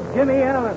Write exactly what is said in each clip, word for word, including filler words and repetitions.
Jimmy Allen.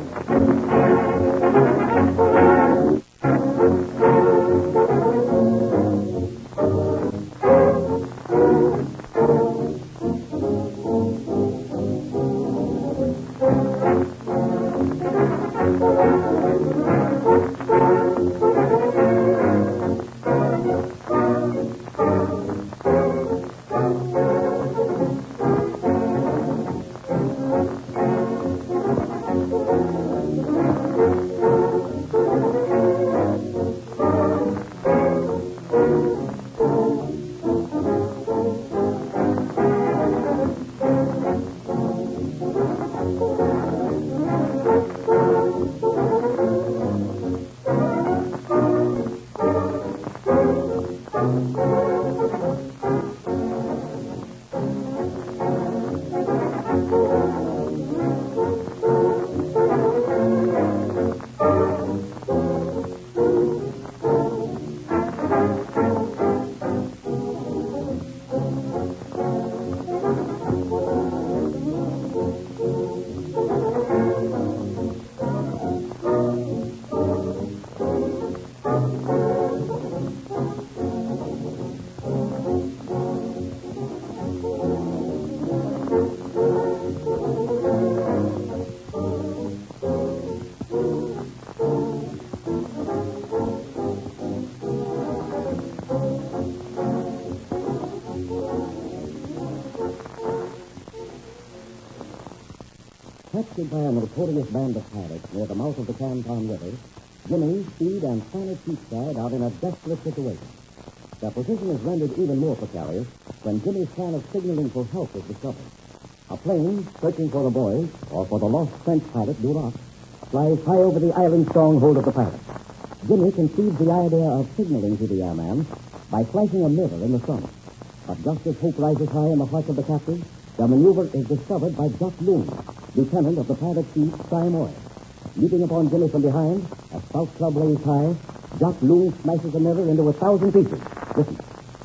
Captured by a notorious band of pirates near the mouth of the Canton River, Jimmy, Speed, and Planet Cheapside are in a desperate situation. Their position is rendered even more precarious when Jimmy's plan of signaling for help is discovered. A plane, searching for the boys, or for the lost French pilot, Duroc, flies high over the island stronghold of the pirates. Jimmy conceives the idea of signaling to the airman by flashing a mirror in the sun. But just as hope rises high in the hearts of the captives, the maneuver is discovered by Jock Loon, lieutenant of the pirate chief, Simoy. Leaping upon Jimmy from behind, a stout club lays high, Jock Loon smashes the mirror into a thousand pieces. Listen.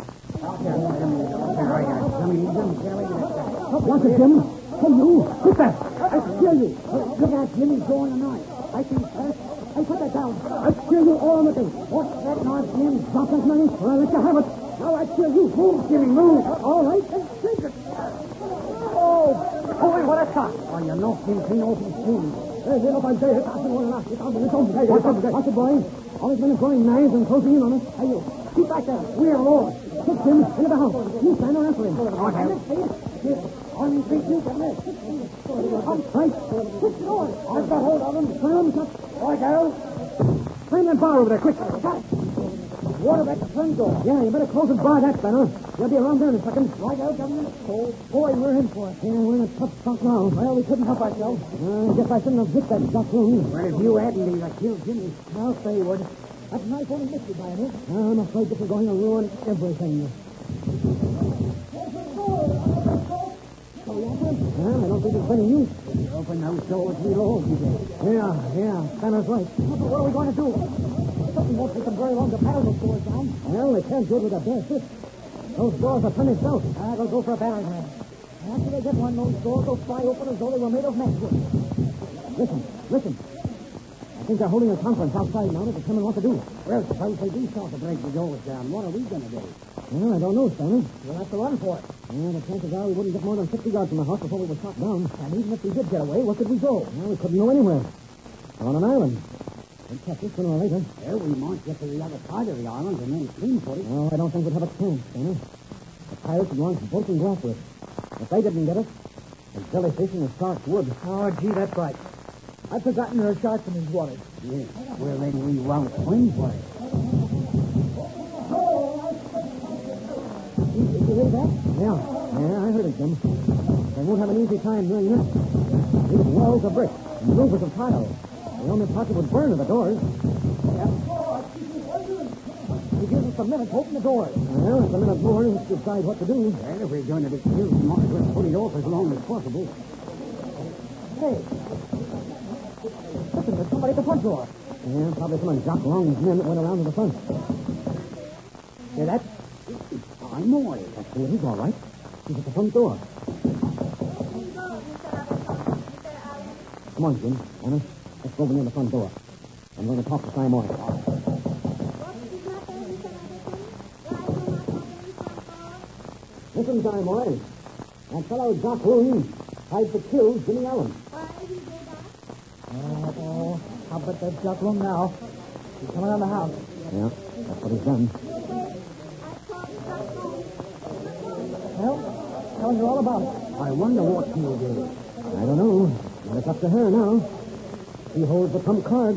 What's it, Jim? Hey, you! Quit that! I steal you! Look at Jimmy going tonight. I think first. Hey, put that down. I steal you all on the base. What's that noise, Jim? Drop that money, or I'll let you have it. Now I steal you. Move, Jimmy, move. All right, then take it. Oh, boy, what a shot. Oh, you knocked him clean off his shoes. Hey, get up and say it. I don't want to knock it out of his own. Watch it, watch it, boy. All his men are throwing knives and closing in on us. Hey, you. Keep back there. We are all. Take Jim into the house. You stand around for him. Okay. On your feet, you can lift. Up tight. Keep going. I've got hold of him. Climb, cut. Right, Harold. Climb that bar over there, quick. Water at the front door. Yeah, you better close and bar that, Spanner. You'll be around there in a second. Right out, Governor. Oh, boy, we're in for it. Yeah, we're in a tough spot now. Well, we couldn't help ourselves. Uh, I guess I shouldn't have hit that duck room. Well, if you hadn't, he'd have killed Jimmy. I'll say you would. That knife only missed you by it, eh? I'm afraid this is going to ruin everything. Well, I don't think it's any use. Open those doors below, he said. Yeah, yeah, Spanner's right. What are we going to do? Something won't take them very long to paddle those doors down. Well, they can't do it with a bare fist. Those doors are finished out. I'll go for a battering ram. After they get one, those doors will fly open as though they were made of matchwood. Listen, listen. I think they're holding a conference outside now to determine what to do. Well, suppose they do start to break the doors down. What are we going to do? Well, I don't know, Spanner. We'll have to run for it. Yeah, the chances are we wouldn't get more than fifty yards from the house before we were shot down. And even if we did get away, where could we go? Well, we couldn't go anywhere. On an island. They'd catch us sooner or later. Well, we might get to the other side of the island and then clean for it. No, I don't think we'd have a chance, Spanner. The pirates would launch boats and glass with us. If they didn't get us, the jellyfish and the sharks would. Oh, gee, that's right. I'd forgotten there are sharks in these waters. Yeah. Well, then we won't swim for it. Did you hear that? Yeah. Yeah, I heard it, Jim. They won't have an easy time doing this. These walls of brick and roofs of tile. The only part that would burn are the doors. Yeah. You give us a minute to open the doors. Well, it's a minute more to decide what to do. Well, if we're going to be killed, we might as well put it off as long as possible. Hey. Listen, there's somebody at the front door. Yeah, probably some of Jock Long's men that went around to the front. Hear that? I know it. That's the he's all right. He's at the front door. Come on, Jim. Anna, let's go over near the front door. I'm going to talk to Simon. Listen, Simon. That fellow Doc Roon tried to kill Jimmy Allen. Oh, oh, how about that Jack Loon now? He's coming out of the house. Yeah, that's what he's done. Well, tell her all about it. I wonder what she'll do. I don't know. But it's up to her now. She holds the trump card.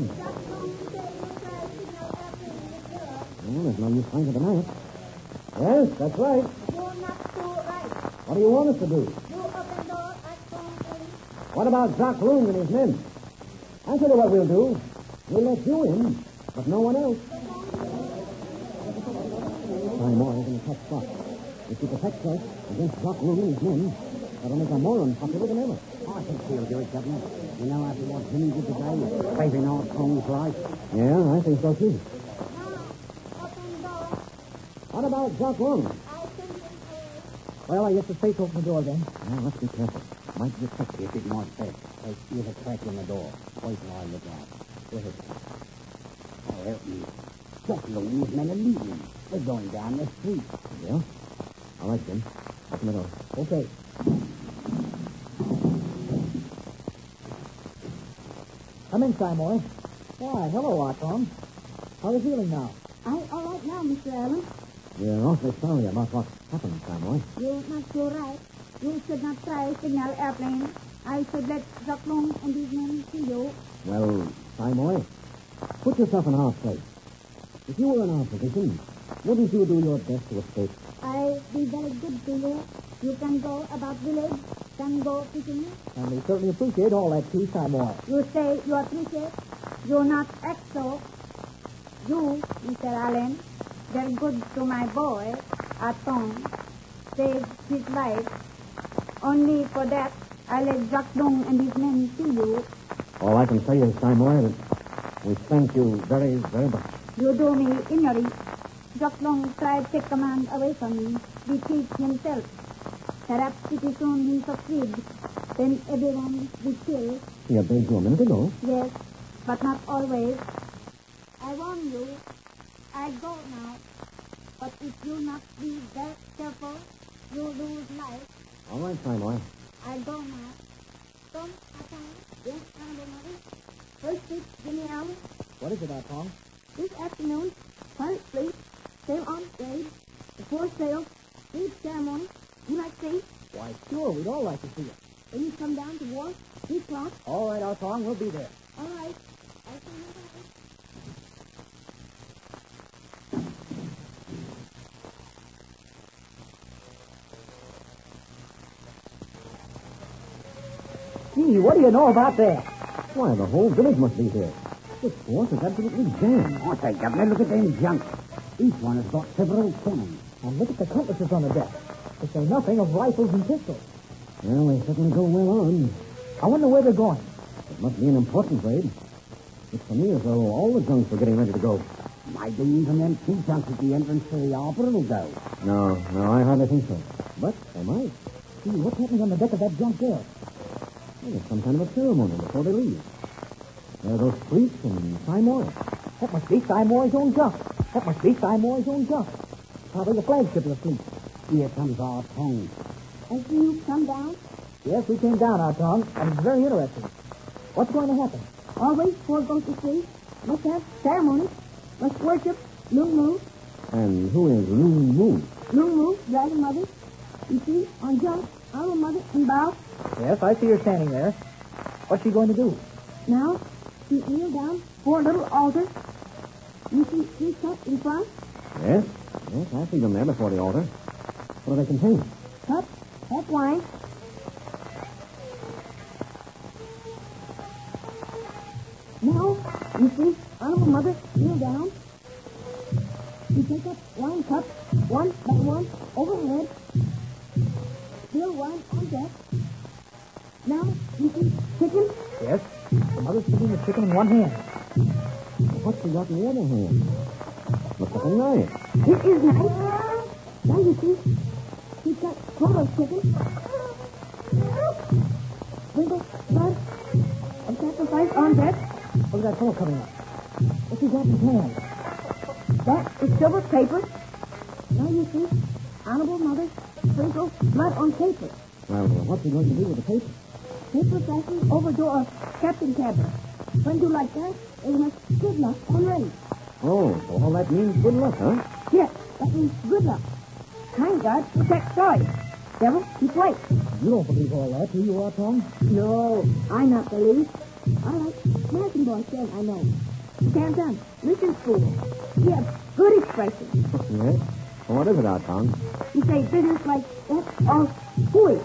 Well, there's no use trying to deny it. Yes, that's right. What do you want us to do? What about Doc Loon and his men? I'll tell you what we'll do. We'll let you in, but no one else. Simon is in a tough spot. If he protects us against Doc Loon and his men, that'll make him more unpopular than ever. I think he'll do it, Governor. You know after what Jimmy did today, saving our Tom's life. Yeah, I think so, too. What about Doc Loon? Well, I guess the safe open the door then. Well, let's be careful. Might be a trick. If it might fit, there's there's a crack in the door. Wait till I look out. Go ahead. Oh, help me. Just look, these men are leaving. They're going down the street. Yeah? All right, Jim. Open the door. Okay. Come in, Simon. Why, hello, Arton. How are you feeling now? I'm all right now, Mister Allen. We're awfully sorry about what happened, Simon. You're not so right. You should not try signal airplane. I should let Doc Loon and his men see you. Well, Simon, put yourself in our place. If you were in our position, wouldn't you do your best to escape? I'll be very good to you. You can go about village, can go fishing. And we certainly appreciate all that too, Simon. You say you appreciate. You're not act so. You, Mister Allen, very good to my boy, Atom, saved his life. Only for that, I let Doc Loon and his men see you. All I can say is, Simon, that we thank you very, very much. You do me injury. Doc Loon tried to take command away from me, defeat himself. Perhaps pretty soon he'll succeed. Then everyone will kill. He obeyed you a minute ago. Yes, but not always. I warn you, I go now. But if you not be very careful, you lose life. All right, Simon. I go now. Don't attack. Yes, Honorable Mother. First speak, Jimmy Allen. What is it, Arton? This afternoon, pilot fleet, sail on stage, before sail, lead ceremony. You like see? Why, sure, we'd all like to see it. When you come down to war, three o'clock. All right, Arton, we'll be there. All right. I'll see you later. Gee, what do you know about that? Why, the whole village must be here. This force is absolutely jammed. I say, Governor, look at them junks. Each one has got several cannons. And look at the compasses on the deck. To say nothing of rifles and pistols. Well, they certainly go well on. I wonder where they're going. It must be an important raid. It's to me as though all the junks were getting ready to go. Might be even them two junks at the entrance to the harbor will go. No, no, I hardly think so. But they might. Gee, what's happening on the deck of that junk there? Well, there's some kind of a ceremony before they leave. There are those priests and Simon. That must be Simon's own junk. That must be Simon's own junk. Probably the flagship of the fleet. Here comes our tongue. I see you come down. Yes, we came down, Arton, and it's very interesting. What's going to happen? Always before go to sleep. Must have ceremony. Must worship Loon Moo. And who is Loon Moo? Loon Moo, Dragon Mother. You see, on junk, our mother and bow. Yes, I see her standing there. What's she going to do? Now, she kneel down for a little altar. You see three cups in front. Yes, yes, I see them there before the altar. What do they contain? Cup, half wine. Now, you see, Honorable Mother, kneel down. You take up wine cup, one by one, overhead. Still wine on deck. Now, you see, chicken. Yes, the mother's keeping the chicken in one hand. What's she got in the other hand? Looks like a knife. It is nice. Now, you see, she's got throat of chicken. Sprinkle blood and sacrifice on deck? Look at that fellow coming up. What's he got in his hand? That is silver paper. Now you see, Honorable Mother sprinkles blood on paper. Well, what's he going to do with the paper? Paper fastened over door of Captain Cabra. When you like that, it has good luck on rain. Oh, so all that means good luck, huh? Yes, that means good luck. Kind God protects Sawyer. Devil, keep light. You don't believe all that, do you, Tom? No, I not believe. I like American boy says I know. Stand on, mission school. He has good expression. Yes? Well, what is it, Tom? He say business like that or foolish.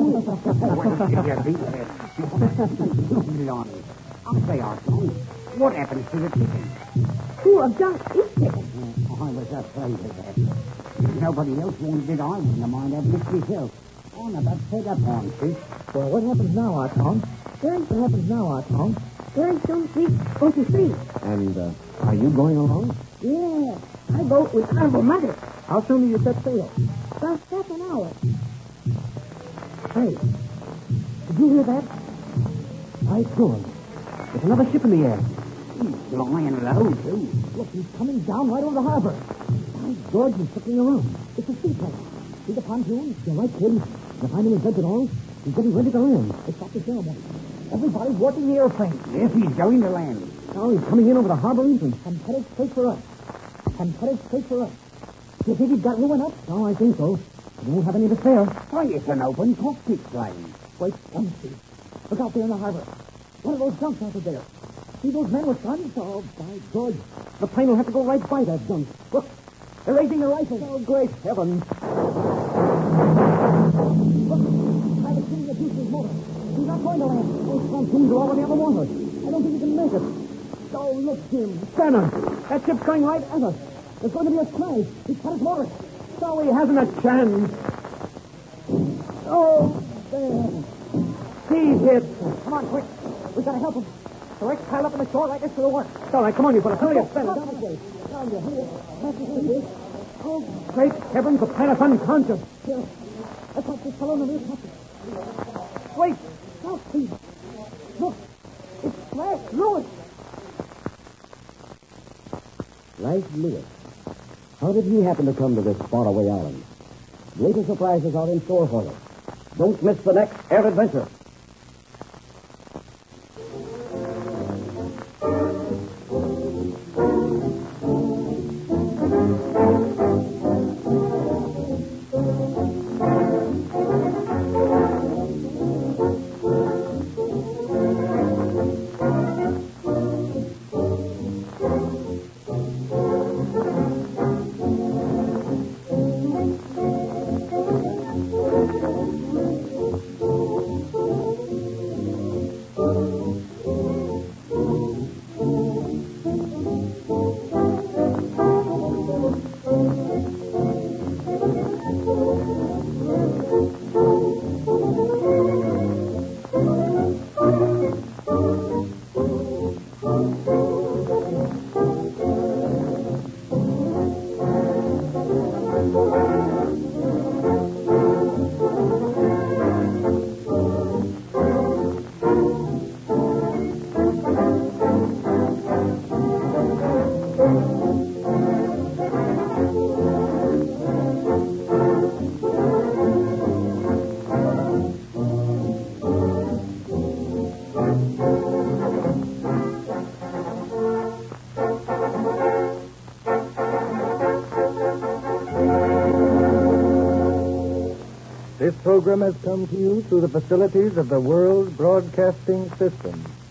I'll say, Arthur, what happens to the chicken? Who of junk eats chicken? Oh, I was afraid of that. If nobody else wanted it, I wouldn't have mind having it myself. I'm about fed up on fish. Well, what happens now, our Tom? Very what happens now, our Tom? Very soon we go to sea. And uh, are you going along? Yeah, I go with Honorable Mother. How soon do you set sail? About half an hour. Hey, did you hear that? I saw him. There's another ship in the air. He's flying low, too. Look, he's coming down right over the harbor. By George, he's circling around. It's a seaplane. See the pontoon? You're right, kid. The finding his bed at all. He's getting ready to land. They stopped the ceremony. Everybody's watching the airplane. Yes, he's going to land. Now he's coming in over the harbor entrance and headed straight for us. And headed straight for us. Do you think he's got ruin up? No, I think so. We don't have any to spare. Why, it's an open cockpit plane. Wait, one see. Look out there in the harbor. One of those junks out there. See those men with guns? Oh, by George. The plane will have to go right by that junk. Look, they're raising their rifles. Oh, great heavens. Look, try to see the Deuce's motor. He's not going to land. Those pontoons are already on the water. I don't think he can make it. Oh, look, Jim. Scanner, that ship's going right at us. There's going to be a crash. He's cut his motor. So he hasn't a chance. Oh, there. He's hit. Come on, quick. We gotta help him. The wreck's piled up on the shore right next to the work. All right, come on, you fellas. Hurry up, Spencer. Down the way. Down the way. Oh, great heavens, the pilot's unconscious. Here, let's help this fellow in the rear pocket. Wait, stop, please. Look, it's Flash Lewis. Flash Lewis. How did he happen to come to this faraway island? Greater surprises are in store for us. Don't miss the next Air Adventure. This program has come to you through the facilities of the World Broadcasting System.